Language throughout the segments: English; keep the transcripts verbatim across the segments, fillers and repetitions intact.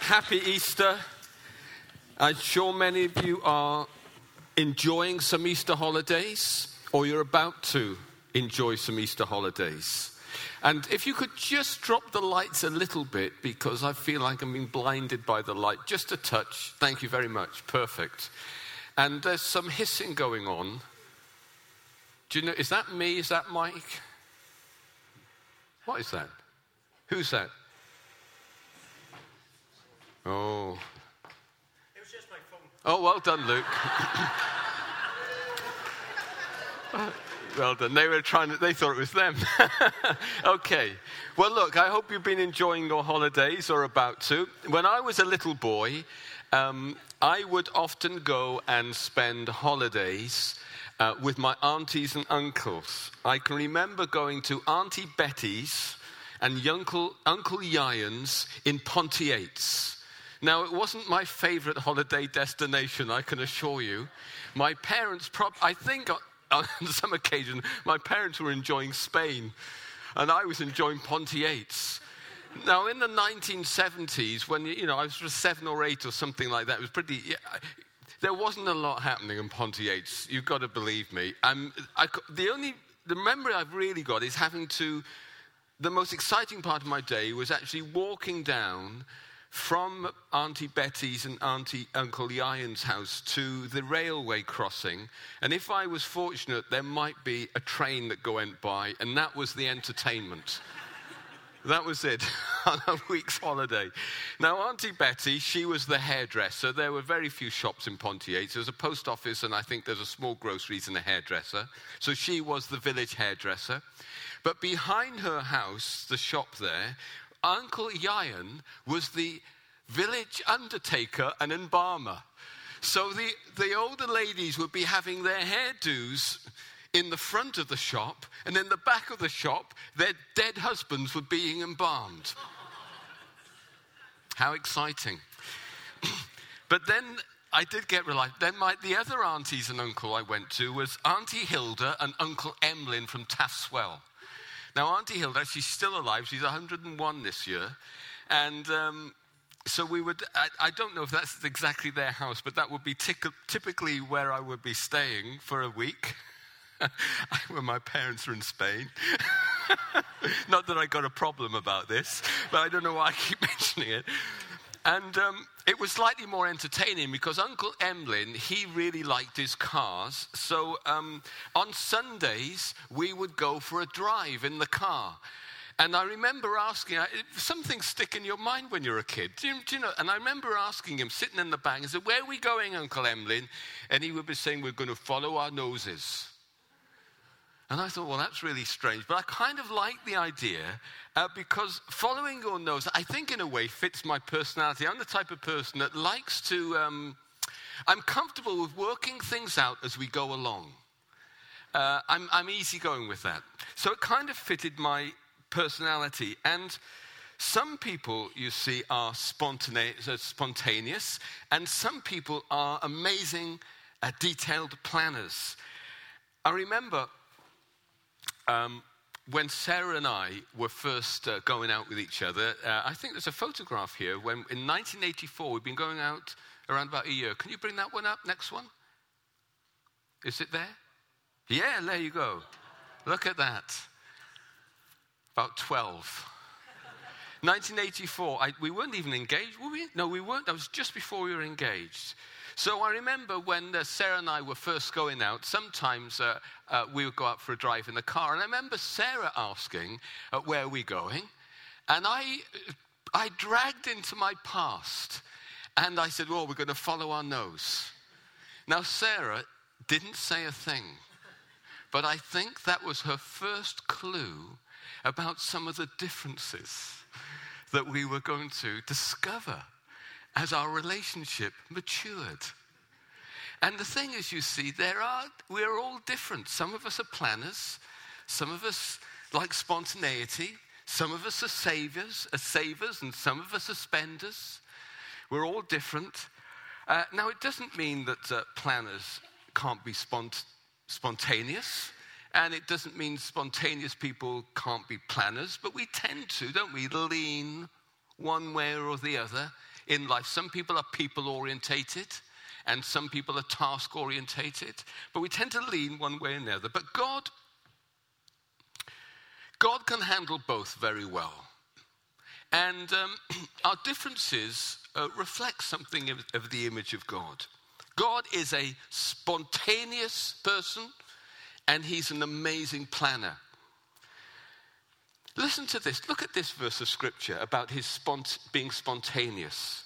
happy Easter. I'm sure many of you are enjoying some Easter holidays, or you're about to enjoy some Easter holidays. And if you could just drop the lights a little bit, because I feel like I'm being blinded by the light. Just a touch. Thank you very much. Perfect. And there's some hissing going on. Do you know, is that me? Is that Mike? What is that? Who's that? Oh. It was just my phone. Oh, well done, Luke. Well done. They were trying to, they thought it was them. Okay. Well, look, I hope you've been enjoying your holidays or about to. When I was a little boy, um, I would often go and spend holidays uh, with my aunties and uncles. I can remember going to Auntie Betty's and Uncle, Uncle Ian's in Pontiates. Now, it wasn't my favourite holiday destination, I can assure you. My parents, prob- I think on some occasion, my parents were enjoying Spain, and I was enjoying Pontiates. Now, in the nineteen seventies, when, you know, I was sort of seven or eight or something like that, it was pretty... Yeah, there wasn't a lot happening in Pontiates, you've got to believe me. Um, I, the only... The memory I've really got is having to... The most exciting part of my day was actually walking down from Auntie Betty's and Auntie Uncle Ian's house to the railway crossing. And if I was fortunate, there might be a train that went by, and that was the entertainment. That was it, on a week's holiday. Now, Auntie Betty, she was the hairdresser. There were very few shops in Pontiates. There's a post office, and I think there's a small groceries and a hairdresser. So she was the village hairdresser. But behind her house, the shop there, Uncle Ian was the village undertaker and embalmer. So the, the older ladies would be having their hairdos in the front of the shop, and in the back of the shop, their dead husbands were being embalmed. How exciting. But then I did get realized, then my, the other aunties and uncle I went to was Auntie Hilda and Uncle Emlyn from Taffswell. Now, Auntie Hilda, she's still alive. She's one hundred and one this year. And um, so we would, I, I don't know if that's exactly their house, but that would be tic- typically where I would be staying for a week when my parents were in Spain. Not that I got a problem about this, but I don't know why I keep mentioning it. And um, it was slightly more entertaining because Uncle Emlyn, he really liked his cars. So um, on Sundays, we would go for a drive in the car. And I remember asking, something stick in your mind when you're a kid. Do you, do you know? And I remember asking him, sitting in the back, I said, "Where are we going, Uncle Emlyn?" And he would be saying, "We're going to follow our noses." And I thought, well, that's really strange. But I kind of like the idea uh, because following your nose, I think in a way fits my personality. I'm the type of person that likes to, um, I'm comfortable with working things out as we go along. Uh, I'm, I'm easygoing with that. So it kind of fitted my personality. And some people, you see, are spontaneous, uh, spontaneous and some people are amazing, uh, detailed planners. I remember... Um, when Sarah and I were first uh, going out with each other, uh, I think there's a photograph here. When in nineteen eighty-four, we've been going out around about a year. Can you bring that one up, next one? Is it there? Yeah, there you go. Look at that. About twelve. nineteen eighty-four, I, we weren't even engaged, were we? No, we weren't. That was just before we were engaged. So I remember when uh, Sarah and I were first going out, sometimes uh, uh, we would go out for a drive in the car. And I remember Sarah asking, uh, where are we going? And I, I dragged into my past. And I said, well, we're going to follow our nose. Now, Sarah didn't say a thing. But I think that was her first clue about some of the differences that we were going to discover as our relationship matured. And the thing is, you see, there are we're all different. Some of us are planners. Some of us like spontaneity. Some of us are saviors, are savers, and some of us are spenders. We're all different. Uh, now, it doesn't mean that uh, planners can't be spont- spontaneous. And it doesn't mean spontaneous people can't be planners. But we tend to, don't we, lean one way or the other in life. Some people are people-orientated, and some people are task-orientated. But we tend to lean one way or the other. But God, God can handle both very well. And um, our differences uh, reflect something of, of the image of God. God is a spontaneous person, and he's an amazing planner. Listen to this. Look at this verse of scripture about his spont- being spontaneous.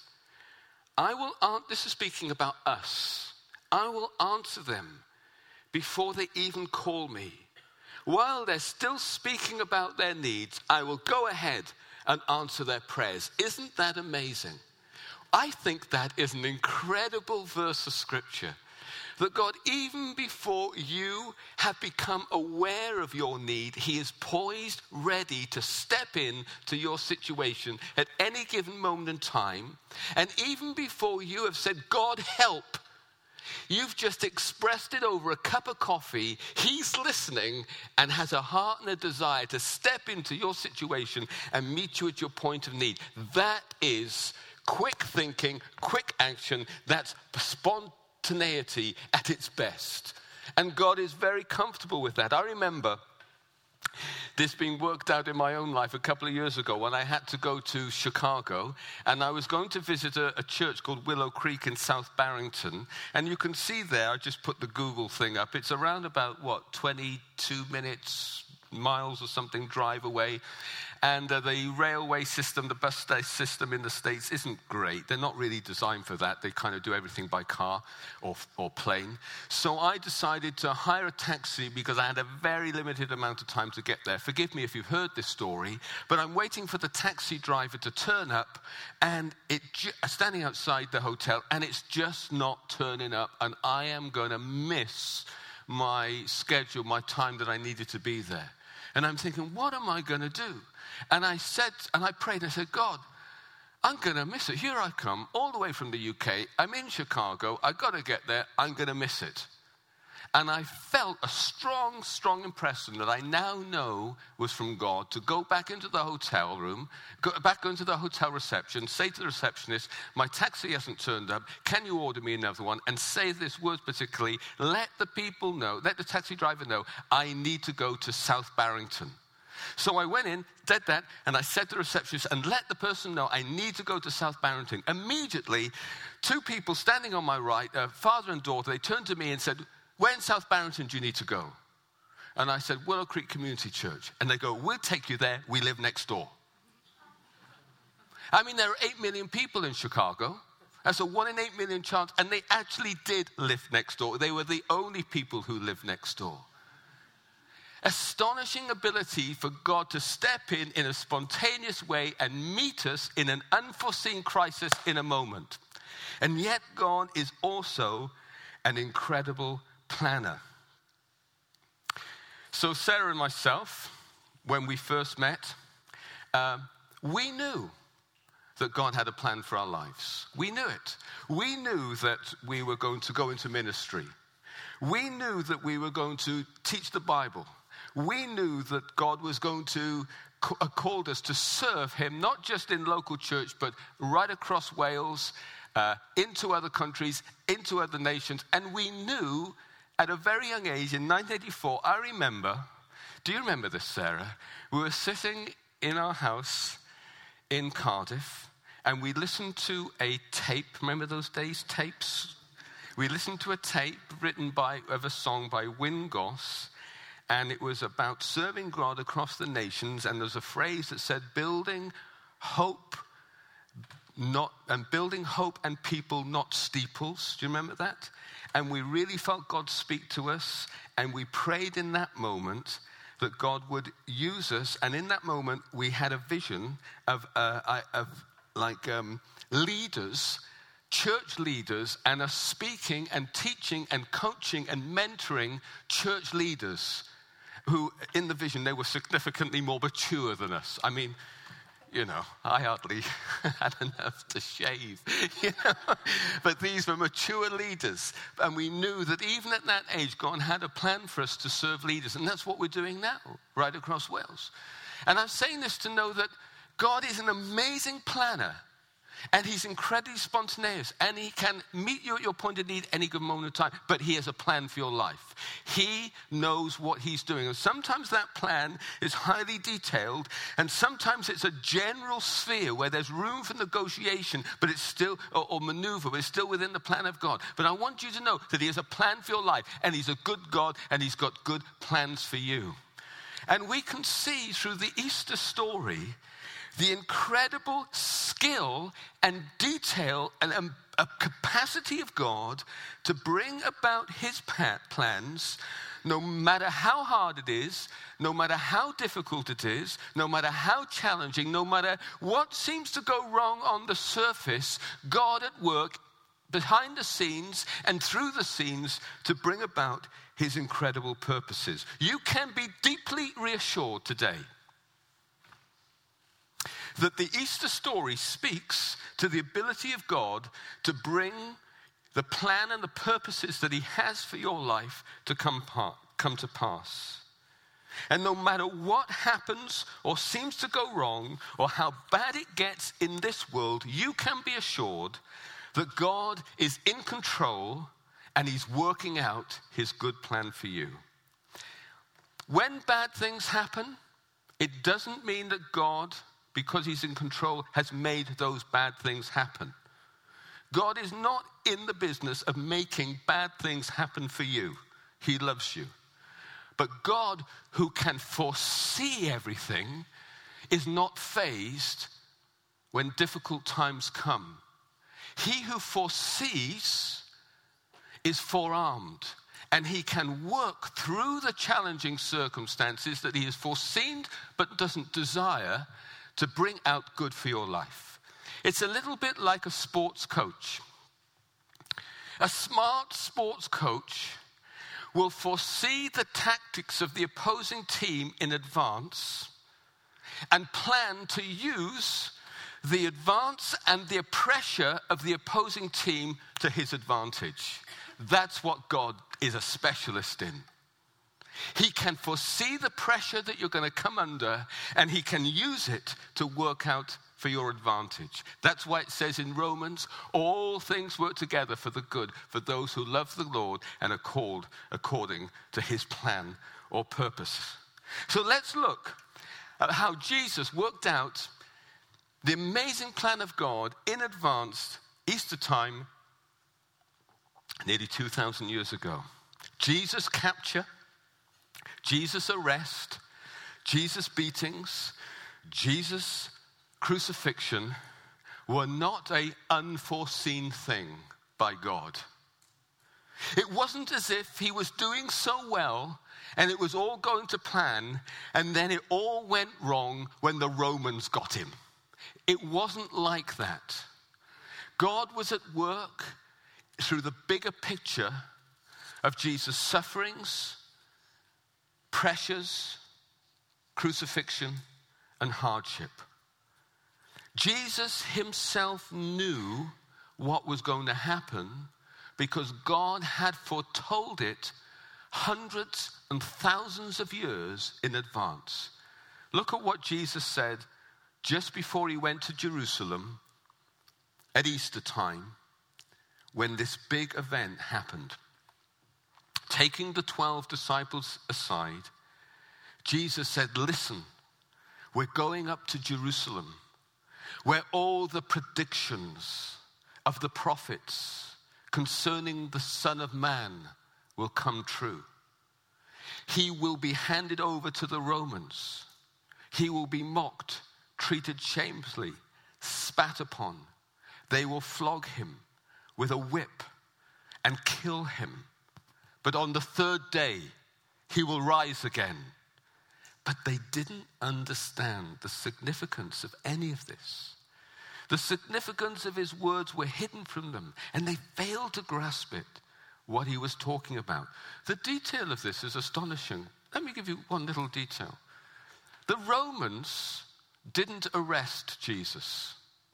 I will answer, this is speaking about us. I will answer them before they even call me. While they're still speaking about their needs, I will go ahead and answer their prayers. Isn't that amazing? I think that is an incredible verse of scripture. That God, even before you have become aware of your need, he is poised, ready to step in to your situation at any given moment in time. And even before you have said, God, help, you've just expressed it over a cup of coffee. He's listening and has a heart and a desire to step into your situation and meet you at your point of need. That is quick thinking, quick action. That's spontaneous. Spontaneity at its best. And God is very comfortable with that. I remember this being worked out in my own life a couple of years ago when I had to go to Chicago, and I was going to visit a, a church called Willow Creek in South Barrington. And you can see there, I just put the Google thing up, it's around about, what, twenty-two minutes, miles or something drive away. And uh, the railway system, the bus system in the States isn't great. They're not really designed for that. They kind of do everything by car or, or plane. So I decided to hire a taxi because I had a very limited amount of time to get there. Forgive me if you've heard this story, but I'm waiting for the taxi driver to turn up, and it ju- standing outside the hotel, and it's just not turning up, and I am going to miss my schedule, my time that I needed to be there. And I'm thinking, what am I going to do? And I said, and I prayed, and I said, God, I'm going to miss it. Here I come, all the way from the U K. I'm in Chicago. I've got to get there. I'm going to miss it. And I felt a strong, strong impression that I now know was from God to go back into the hotel room, go back into the hotel reception, say to the receptionist, my taxi hasn't turned up. Can you order me another one? And say this word particularly, let the people know, let the taxi driver know, I need to go to South Barrington. So I went in, did that, and I said to the receptionist, and let the person know I need to go to South Barrington. Immediately, two people standing on my right, a father and daughter, they turned to me and said, where in South Barrington do you need to go? And I said, Willow Creek Community Church. And they go, we'll take you there. We live next door. I mean, there are eight million people in Chicago. That's a one in eight million chance. And they actually did live next door. They were the only people who lived next door. Astonishing ability for God to step in in a spontaneous way and meet us in an unforeseen crisis in a moment. And yet God is also an incredible planner. So Sarah and myself, when we first met, uh, we knew that God had a plan for our lives. We knew it. We knew that we were going to go into ministry. We knew that we were going to teach the Bible. We knew that God was going to uh, called us to serve him, not just in local church, but right across Wales, uh, into other countries, into other nations. And we knew at a very young age, in nineteen eighty-four, I remember, do you remember this, Sarah? We were sitting in our house in Cardiff, and we listened to a tape. Remember those days, tapes? We listened to a tape written by, of a song by Wyn Goss, and it was about serving God across the nations, and there's a phrase that said, building hope, not and building hope and people, not steeples. Do you remember that? And we really felt God speak to us, and we prayed in that moment that God would use us. And in that moment, we had a vision of, uh, of like um, leaders, church leaders, and us speaking and teaching and coaching and mentoring church leaders who, in the vision, they were significantly more mature than us. I mean, you know, I hardly had enough to shave, you know. But these were mature leaders. And we knew that even at that age, God had a plan for us to serve leaders. And that's what we're doing now, right across Wales. And I'm saying this to know that God is an amazing planner. And he's incredibly spontaneous. And he can meet you at your point of need any good moment of time. But he has a plan for your life. He knows what he's doing. And sometimes that plan is highly detailed. And sometimes it's a general sphere where there's room for negotiation, but it's still, or, or maneuver, but it's still within the plan of God. But I want you to know that he has a plan for your life. And he's a good God. And he's got good plans for you. And we can see through the Easter story the incredible skill and detail and um, a capacity of God to bring about his plans, no matter how hard it is, no matter how difficult it is, no matter how challenging, no matter what seems to go wrong on the surface, God at work behind the scenes and through the scenes to bring about his incredible purposes. You can be deeply reassured today that the Easter story speaks to the ability of God to bring the plan and the purposes that he has for your life to come, par- come to pass. And no matter what happens or seems to go wrong or how bad it gets in this world, you can be assured that God is in control and he's working out his good plan for you. When bad things happen, it doesn't mean that God, because he's in control, has made those bad things happen. God is not in the business of making bad things happen for you. He loves you. But God, who can foresee everything, is not fazed when difficult times come. He who foresees is forearmed, and he can work through the challenging circumstances that he has foreseen but doesn't desire to bring out good for your life. It's a little bit like a sports coach. A smart sports coach will foresee the tactics of the opposing team in advance and plan to use the advance and the pressure of the opposing team to his advantage. That's what God is a specialist in. He can foresee the pressure that you're going to come under, and he can use it to work out for your advantage. That's why it says in Romans, all things work together for the good, for those who love the Lord and are called according to his plan or purpose. So let's look at how Jesus worked out the amazing plan of God in advance, Easter time, nearly two thousand years ago. Jesus' capture, Jesus' arrest, Jesus' beatings, Jesus' crucifixion were not an unforeseen thing by God. It wasn't as if he was doing so well and it was all going to plan and then it all went wrong when the Romans got him. It wasn't like that. God was at work through the bigger picture of Jesus' sufferings, pressures, crucifixion, and hardship. Jesus himself knew what was going to happen because God had foretold it hundreds and thousands of years in advance. Look at what Jesus said just before he went to Jerusalem at Easter time when this big event happened. Taking the twelve disciples aside, Jesus said, listen, we're going up to Jerusalem where all the predictions of the prophets concerning the Son of Man will come true. He will be handed over to the Romans. He will be mocked, treated shamefully, spat upon. They will flog him with a whip and kill him. But on the third day, he will rise again. But they didn't understand the significance of any of this. The significance of his words were hidden from them, and they failed to grasp it, what he was talking about. The detail of this is astonishing. Let me give you one little detail. The Romans didn't arrest Jesus.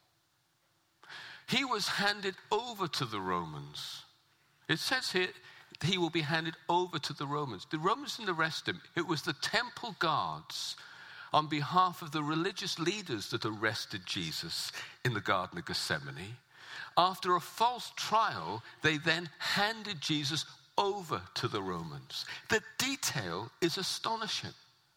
He was handed over to the Romans. It says here, he will be handed over to the Romans. The Romans didn't arrest him. It was the temple guards on behalf of the religious leaders that arrested Jesus in the Garden of Gethsemane. After a false trial, they then handed Jesus over to the Romans. The detail is astonishing.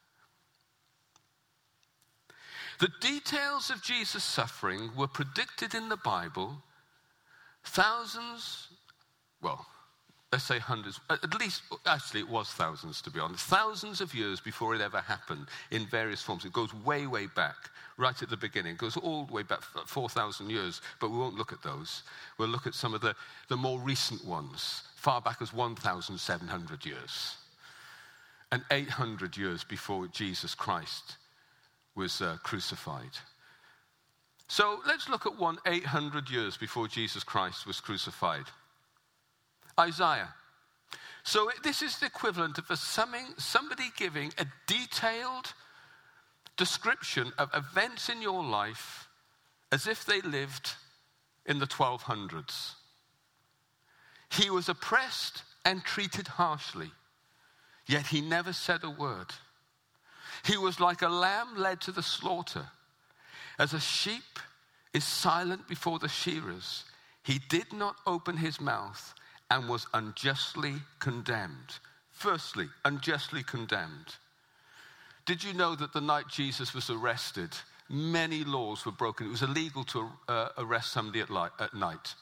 The details of Jesus' suffering were predicted in the Bible thousands, well, let's say hundreds, at least, actually it was thousands to be honest, thousands of years before it ever happened in various forms. It goes way, way back, right at the beginning. It goes all the way back four thousand years, but we won't look at those. We'll look at some of the, the more recent ones, far back as one thousand seven hundred years, and eight hundred years before Jesus Christ was uh, crucified. So let's look at one eight hundred years before Jesus Christ was crucified. Isaiah. So this is the equivalent of a summing, somebody giving a detailed description of events in your life as if they lived in the twelve hundreds. He was oppressed and treated harshly, yet he never said a word. He was like a lamb led to the slaughter. As a sheep is silent before the shearers, he did not open his mouth and was unjustly condemned. Firstly, unjustly condemned. Did you know that the night Jesus was arrested, many laws were broken? It was illegal to uh, arrest somebody at, light, at night.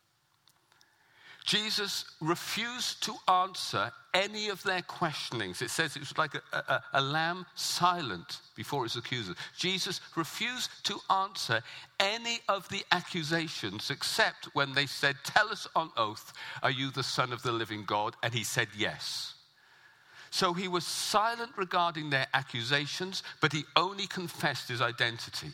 Jesus refused to answer any of their questionings. It says it was like a, a, a lamb silent before his accusers. Jesus refused to answer any of the accusations except when they said, "Tell us on oath, are you the Son of the living God?" And he said yes. So he was silent regarding their accusations, but he only confessed his identity.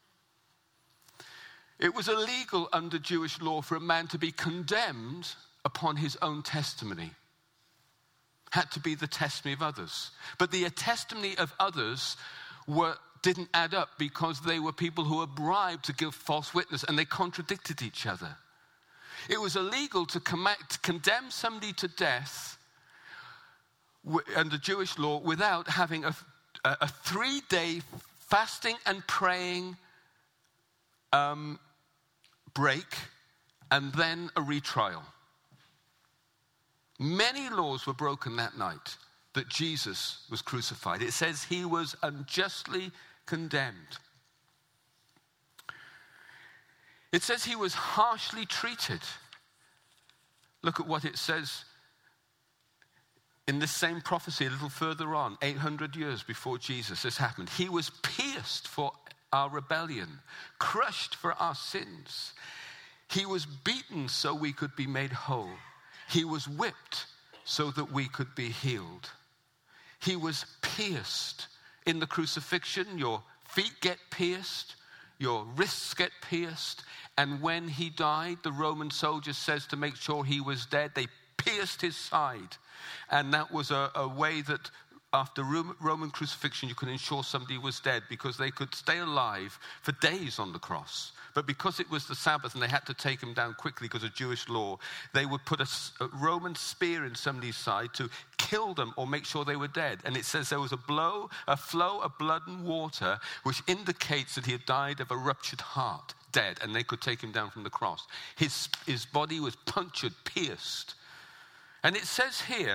It was illegal under Jewish law for a man to be condemned upon his own testimony. Had to be the testimony of others. But the testimony of others were, didn't add up because they were people who were bribed to give false witness and they contradicted each other. It was illegal to, com- to condemn somebody to death w- under Jewish law without having a, a, a three-day fasting and praying um, break and then a retrial. Many laws were broken that night that Jesus was crucified. It says he was unjustly condemned. It says he was harshly treated. Look at what it says in this same prophecy a little further on, eight hundred years before Jesus this happened. He was pierced for our rebellion, crushed for our sins. He was beaten so we could be made whole. He was whipped so that we could be healed. He was pierced. In the crucifixion, your feet get pierced, your wrists get pierced, and when he died, the Roman soldier says to make sure he was dead, they pierced his side. And that was a, a way that after Roman crucifixion, you could ensure somebody was dead because they could stay alive for days on the cross. But because it was the Sabbath and they had to take him down quickly because of Jewish law, they would put a, a Roman spear in somebody's side to kill them or make sure they were dead. And it says there was a blow, a flow of blood and water, which indicates that he had died of a ruptured heart, dead, and they could take him down from the cross. His, his body was punctured, pierced. And it says here,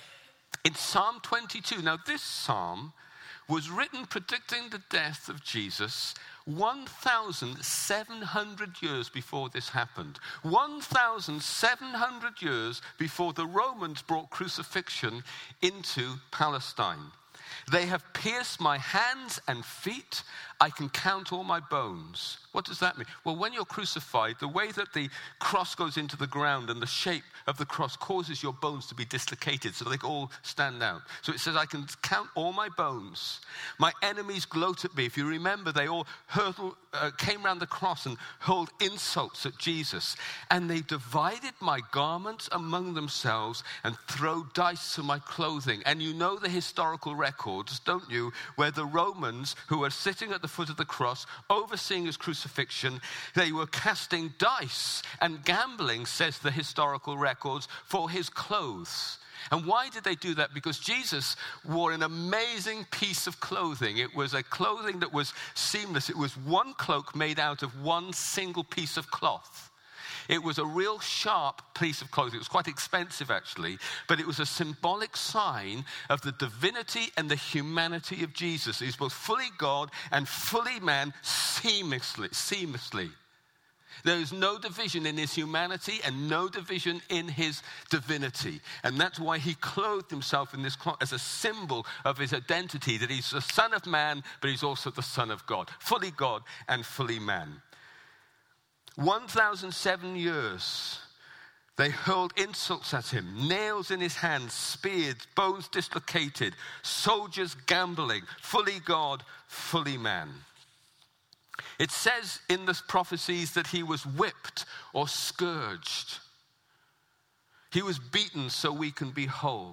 in Psalm twenty-two, now this psalm was written predicting the death of Jesus one thousand seven hundred years before this happened. one thousand seven hundred years before the Romans brought crucifixion into Palestine. They have pierced my hands and feet. I can count all my bones. What does that mean? Well, when you're crucified, the way that the cross goes into the ground and the shape of the cross causes your bones to be dislocated so they all stand out. So it says, I can count all my bones. My enemies gloat at me. If you remember, they all hurtled, uh, came around the cross and hurled insults at Jesus. And they divided my garments among themselves and throw dice to my clothing. And you know the historical records, don't you, where the Romans who were sitting at the foot of the cross, overseeing his crucifixion, they were casting dice and gambling, says the historical records, for his clothes. And why did they do that? Because Jesus wore an amazing piece of clothing. It was a clothing that was seamless. It was one cloak made out of one single piece of cloth. It was a real sharp piece of clothing. It was quite expensive, actually, but it was a symbolic sign of the divinity and the humanity of Jesus. He's both fully God and fully man seamlessly. seamlessly. There is no division in his humanity and no division in his divinity. And that's why he clothed himself in this cloth as a symbol of his identity, that he's the Son of Man, but he's also the Son of God, fully God and fully man. one thousand seven years, they hurled insults at him, nails in his hands, spears, bones dislocated, soldiers gambling, fully God, fully man. It says in the prophecies that he was whipped or scourged. He was beaten so we can be whole.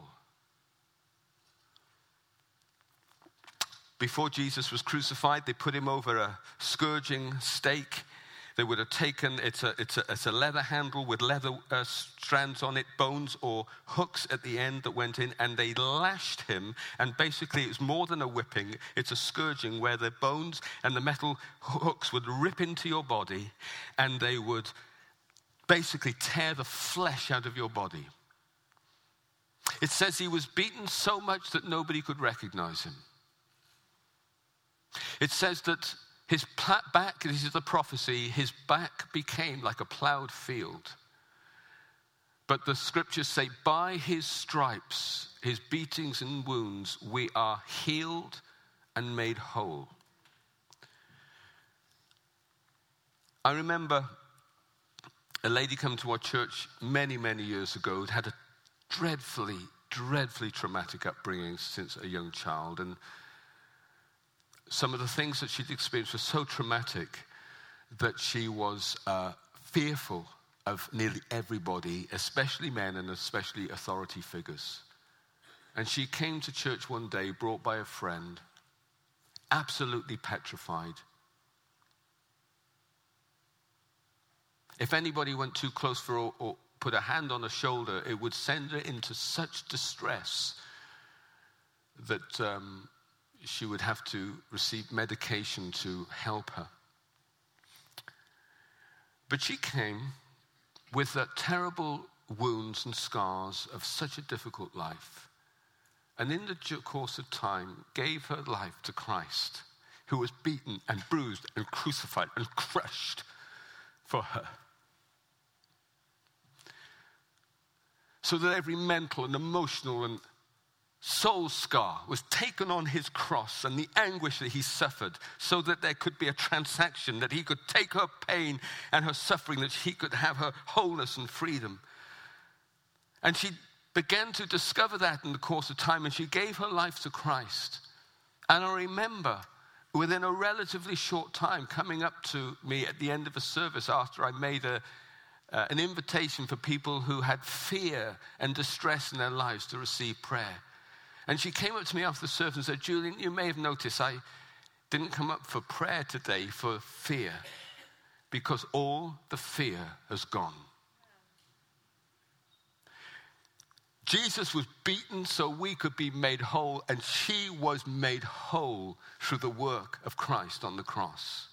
Before Jesus was crucified, they put him over a scourging stake. They would have taken, it's a, it's a, it's a leather handle with leather uh, strands on it, bones or hooks at the end that went in, and they lashed him. And basically, it's more than a whipping, it's a scourging where the bones and the metal hooks would rip into your body, and they would basically tear the flesh out of your body. It says he was beaten so much that nobody could recognize him. It says that his back, this is the prophecy, his back became like a plowed field. But the scriptures say, by his stripes, his beatings and wounds, we are healed and made whole. I remember a lady come to our church many, many years ago who'd had a dreadfully, dreadfully traumatic upbringing since a young child. And some of the things that she'd experienced were so traumatic that she was uh, fearful of nearly everybody, especially men and especially authority figures. And she came to church one day, brought by a friend, absolutely petrified. If anybody went too close for her or put a hand on her shoulder, it would send her into such distress that um, she would have to receive medication to help her. But she came with the terrible wounds and scars of such a difficult life, and in the course of time gave her life to Christ, who was beaten and bruised and crucified and crushed for her. So that every mental and emotional and soul scar was taken on his cross and the anguish that he suffered, so that there could be a transaction, that he could take her pain and her suffering, that he could have her wholeness and freedom. And she began to discover that in the course of time, and she gave her life to Christ. And I remember within a relatively short time coming up to me at the end of a service after I made a uh, an invitation for people who had fear and distress in their lives to receive prayer. And she came up to me after the service and said, Julian, you may have noticed I didn't come up for prayer today for fear, because all the fear has gone. Jesus was beaten so we could be made whole, and she was made whole through the work of Christ on the cross.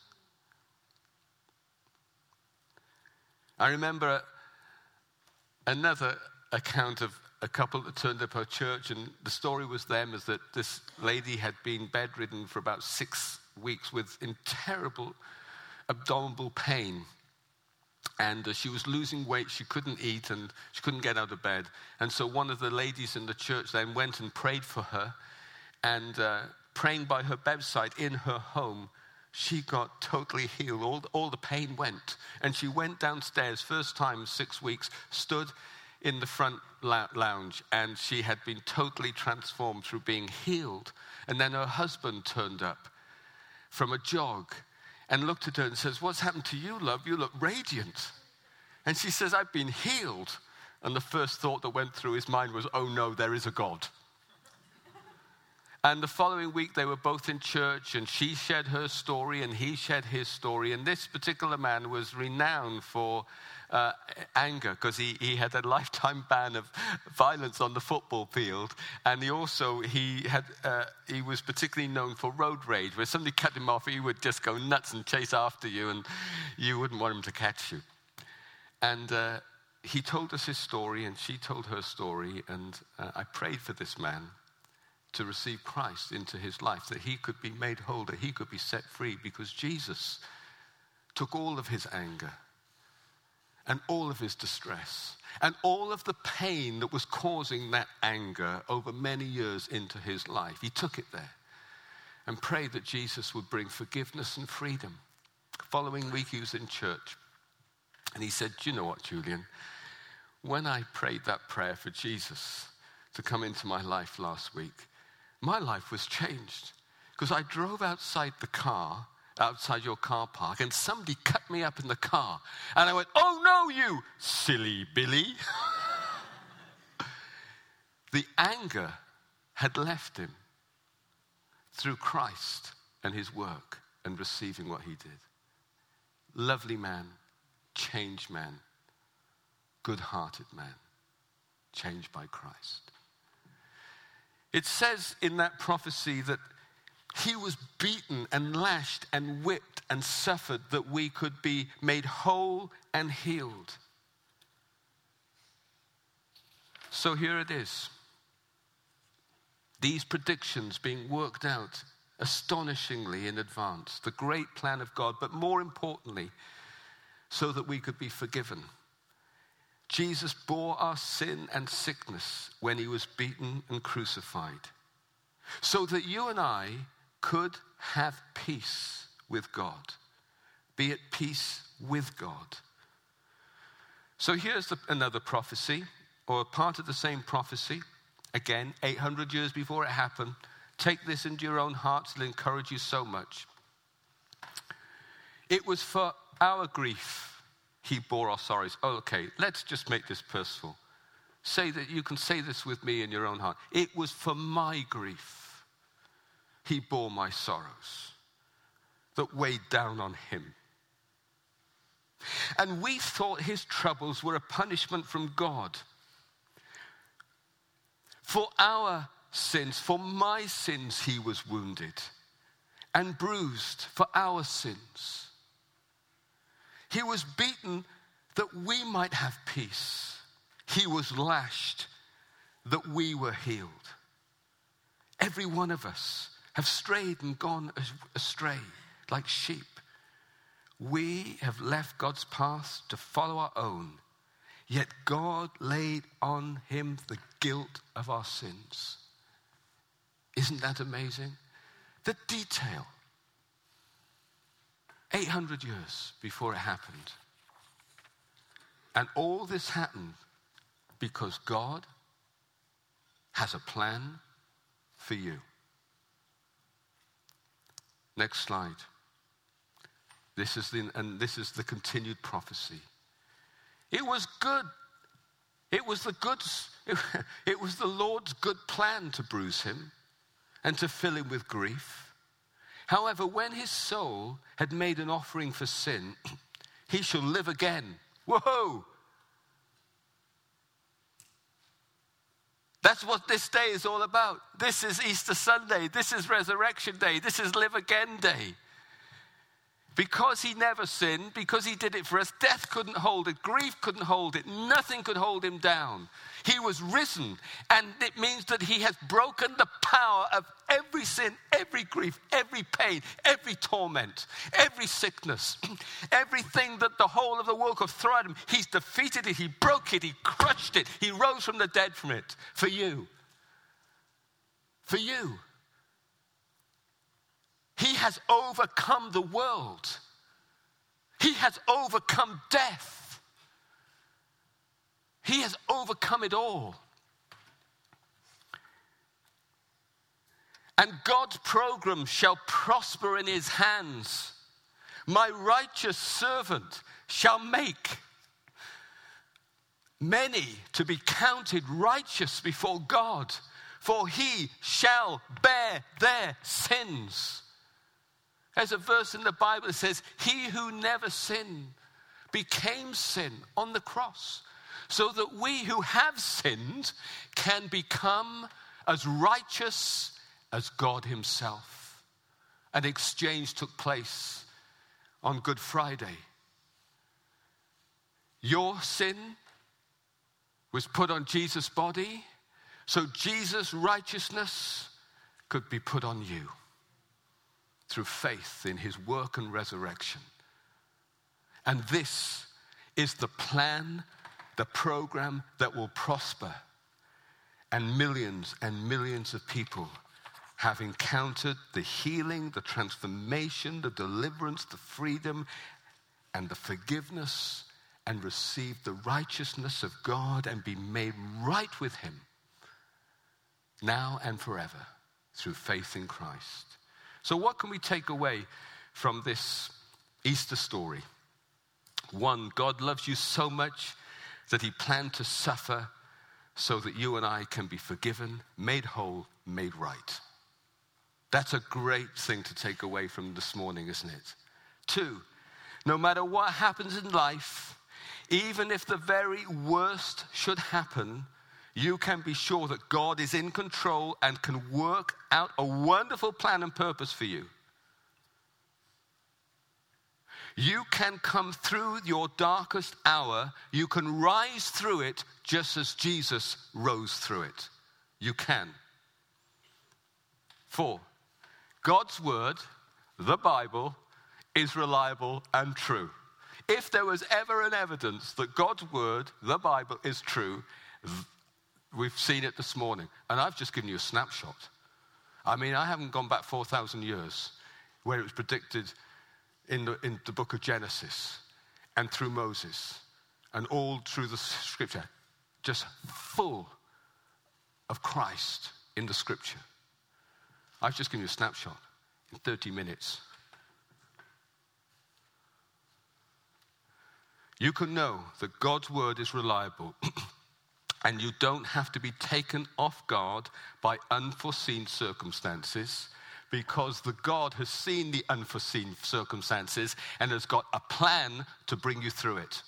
I remember another account of a couple that turned up our church, and the story was them is that this lady had been bedridden for about six weeks with in terrible abdominal pain. And uh, she was losing weight, she couldn't eat, and she couldn't get out of bed. And so one of the ladies in the church then went and prayed for her, and uh, praying by her bedside in her home, she got totally healed. All, all the pain went. And she went downstairs, first time in six weeks, stood in the front lounge, and she had been totally transformed through being healed. And then her husband turned up from a jog and looked at her and says, what's happened to you, love? You look radiant. And she says, I've been healed. And the first thought that went through his mind was, oh no, there is a God. And the following week, they were both in church, and she shared her story, and he shared his story. And this particular man was renowned for uh, anger, because he, he had a lifetime ban of violence on the football field. And he also, he had uh, he was particularly known for road rage, where somebody cut him off, he would just go nuts and chase after you, and you wouldn't want him to catch you. And uh, he told us his story, and she told her story, and uh, I prayed for this man to receive Christ into his life, that he could be made whole, that he could be set free, because Jesus took all of his anger and all of his distress and all of the pain that was causing that anger over many years into his life. He took it there and prayed that Jesus would bring forgiveness and freedom. The following week he was in church, and he said, "Do you know what, Julian? When I prayed that prayer for Jesus to come into my life last week, my life was changed, because I drove outside the car, outside your car park, and somebody cut me up in the car. And I went, 'Oh no, you silly Billy.'" The anger had left him through Christ and his work and receiving what he did. Lovely man, changed man, good-hearted man, changed by Christ. It says in that prophecy that he was beaten and lashed and whipped and suffered that we could be made whole and healed. So here it is. These predictions being worked out astonishingly in advance. The great plan of God, but more importantly, so that we could be forgiven. Jesus bore our sin and sickness when he was beaten and crucified, so that you and I could have peace with God, be at peace with God. So here's the, another prophecy, or a part of the same prophecy. Again, eight hundred years before it happened. Take this into your own hearts, it'll encourage you so much. It was for our grief he bore our sorrows. Oh, okay, let's just make this personal. Say that you can say this with me in your own heart. It was for my grief he bore my sorrows that weighed down on him. And we thought his troubles were a punishment from God. For our sins, for my sins he was wounded and bruised for our sins. He was beaten that we might have peace. He was lashed that we were healed. Every one of us have strayed and gone astray like sheep. We have left God's path to follow our own. Yet God laid on him the guilt of our sins. Isn't that amazing? The detail. eight hundred years before it happened. And all this happened because God has a plan for you. Next slide. This is the, and this is the continued prophecy. It was good. It was the good, it, it was the Lord's good plan to bruise him and to fill him with grief. However, when his soul had made an offering for sin, he shall live again. Whoa! That's what this day is all about. This is Easter Sunday. This is Resurrection Day. This is Live Again Day. Because he never sinned, because he did it for us, death couldn't hold it, grief couldn't hold it, nothing could hold him down. He was risen, and it means that he has broken the power of every sin, every grief, every pain, every torment, every sickness, everything that the whole of the world could throw at him. He's defeated it, he broke it, he crushed it, he rose from the dead from it, for you. For you. He has overcome the world. He has overcome death. He has overcome it all. And God's program shall prosper in his hands. My righteous servant shall make many to be counted righteous before God. for he shall bear their sins. There's a verse in the Bible that says, he who never sinned became sin on the cross, so that we who have sinned can become as righteous as God himself. An exchange took place on Good Friday. Your sin was put on Jesus' body, so Jesus' righteousness could be put on you through faith in his work and resurrection. And this is the plan, the program that will prosper. And millions and millions of people have encountered the healing, the transformation, the deliverance, the freedom, and the forgiveness, and received the righteousness of God and be made right with him now and forever through faith in Christ. So what can we take away from this Easter story? One, God loves you so much that he planned to suffer so that you and I can be forgiven, made whole, made right. That's a great thing to take away from this morning, isn't it? Two, no matter what happens in life, even if the very worst should happen, you can be sure that God is in control and can work out a wonderful plan and purpose for you. You can come through your darkest hour. You can rise through it just as Jesus rose through it. You can. Four, God's word, the Bible, is reliable and true. If there was ever an evidence that God's word, the Bible, is true, we've seen it this morning. And I've just given you a snapshot. I mean, I haven't gone back four thousand years where it was predicted in the, in the book of Genesis and through Moses and all through the scripture, just full of Christ in the scripture. I've just given you a snapshot in thirty minutes. You can know that God's word is reliable and you don't have to be taken off guard by unforeseen circumstances, because the God has seen the unforeseen circumstances and has got a plan to bring you through it.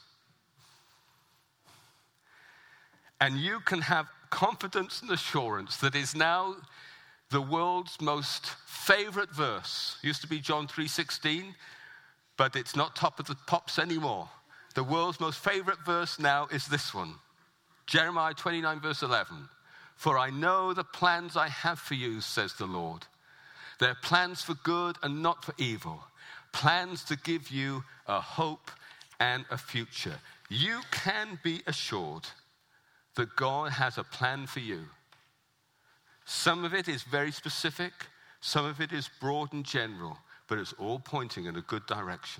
And you can have confidence and assurance that is now the world's most favorite verse. It used to be John three sixteen, but it's not top of the pops anymore. The world's most favorite verse now is this one. Jeremiah twenty-nine verse eleven. For I know the plans I have for you, says the Lord. They're plans for good and not for evil. Plans to give you a hope and a future. You can be assured that God has a plan for you. Some of it is very specific. Some of it is broad and general. But it's all pointing in a good direction.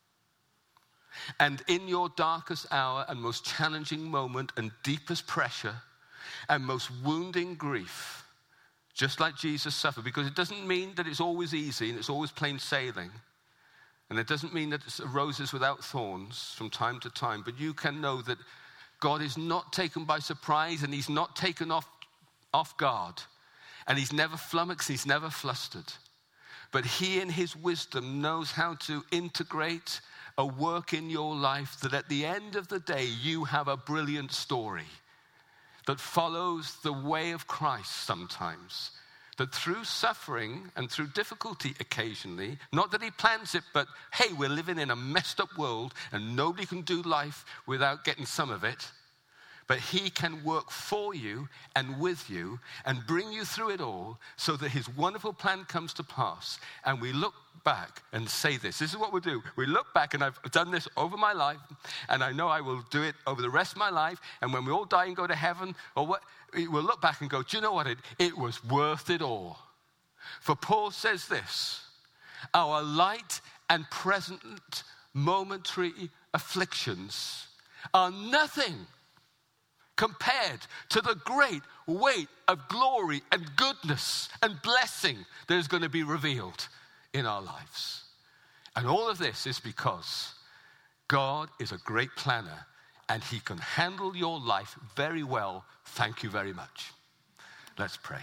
And in your darkest hour and most challenging moment and deepest pressure and most wounding grief, just like Jesus suffered, because it doesn't mean that it's always easy and it's always plain sailing. And it doesn't mean that it's roses without thorns from time to time, but you can know that God is not taken by surprise and he's not taken off, off guard. And he's never flummoxed, he's never flustered. But he in his wisdom knows how to integrate a work in your life that at the end of the day, you have a brilliant story that follows the way of Christ sometimes. That through suffering and through difficulty occasionally, not that he plans it, but hey, we're living in a messed up world and nobody can do life without getting some of it. But he can work for you and with you and bring you through it all so that his wonderful plan comes to pass. And we look back and say this. This is what we'll do. We look back, and I've done this over my life, and I know I will do it over the rest of my life. And when we all die and go to heaven, or what, we'll look back and go, do you know what? It, it was worth it all. For Paul says this, our light and present momentary afflictions are nothing compared to the great weight of glory and goodness and blessing that is going to be revealed in our lives. And all of this is because God is a great planner and he can handle your life very well. Thank you very much. Let's pray.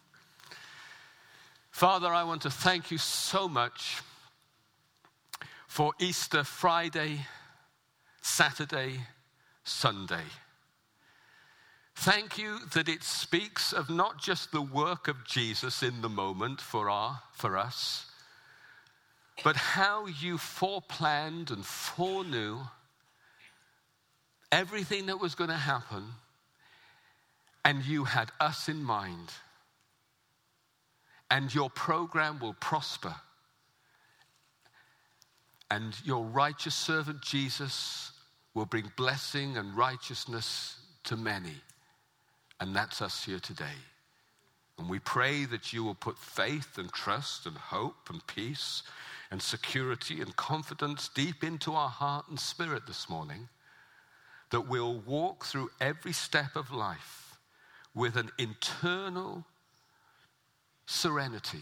Father, I want to thank you so much for Easter Friday, Saturday, Sunday. Thank you that it speaks of not just the work of Jesus in the moment for our, for us, but how you foreplanned and foreknew everything that was going to happen, and you had us in mind. And your program will prosper. And your righteous servant Jesus will bring blessing and righteousness to many. And that's us here today. And we pray that you will put faith and trust and hope and peace and security and confidence deep into our heart and spirit this morning, that we'll walk through every step of life with an internal serenity,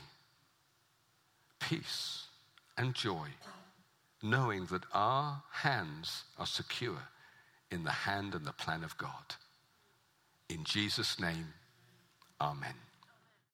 peace, and joy, knowing that our hands are secure in the hand and the plan of God. In Jesus' name, amen.